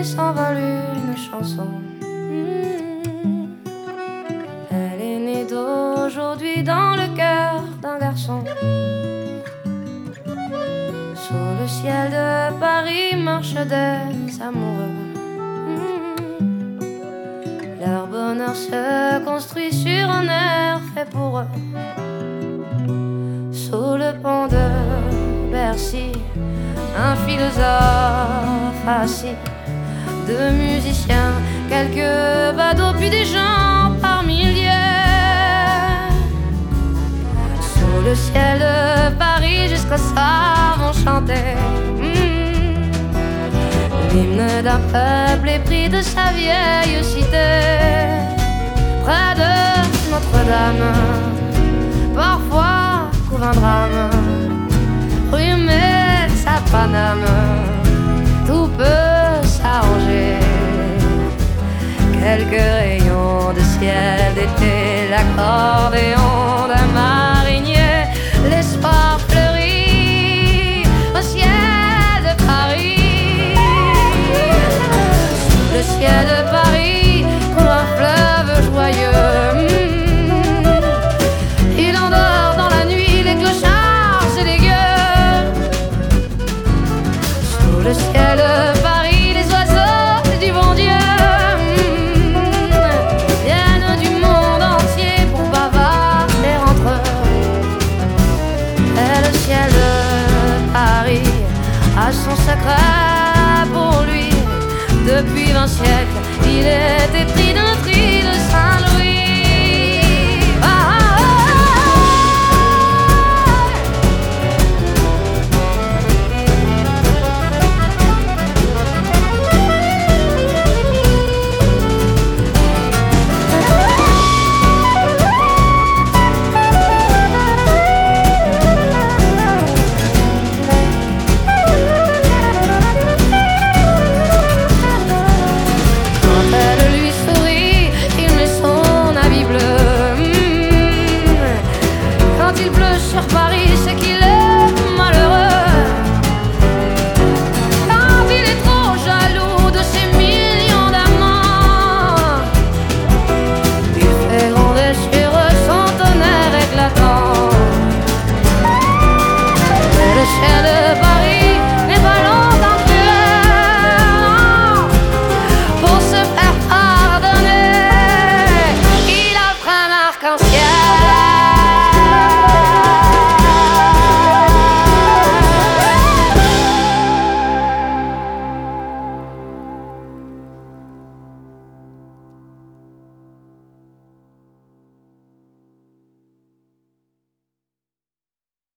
nuit s'envole une chanson. Elle est née d'aujourd'hui dans le cœur d'un garçon. Sous le ciel de Paris marchent des amoureux. Leur bonheur se construit sur un air fait pour eux. Sous le pont de Bercy, un philosophe assis, deux musiciens, quelques badauds, puis des gens par milliers. Sous le ciel de Paris, jusqu'au soir vont chanter l'hymne d'un peuple épris de sa vieille cité. Près de Notre-Dame, parfois couvre un drame, rue Metz à Paname, tout peut s'arranger. Quelques rayons de ciel d'été, l'accordéon d'un marinier, l'espoir fleurit au ciel de Paris. Sous le ciel de Paris coule un fleuve joyeux. Il endort dans la nuit les clochards et les gueux. Sous le ciel de Paris, les oiseaux du bon Dieu viennent du monde entier pour bavarder entre eux. Et le ciel de Paris a son secret pour lui. Depuis 20 siècles, il est épris d'un tri.